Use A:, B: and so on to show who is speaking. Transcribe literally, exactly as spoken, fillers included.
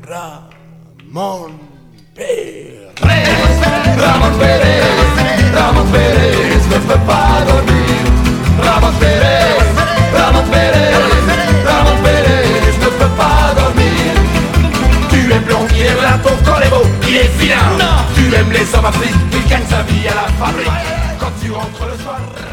A: Ramon Pérez.
B: Ramon Pérez, Ramon Pérez ne peut pas dormir. Ramon Pérez, Ramon Pérez, Ramon Pérez ne peut pas dormir. Tu es blond, il est là, ton corps est beau, il est vilain. Tu aimes les hommes africains, il gagne sa vie à la fabrique. Quand tu rentres le soir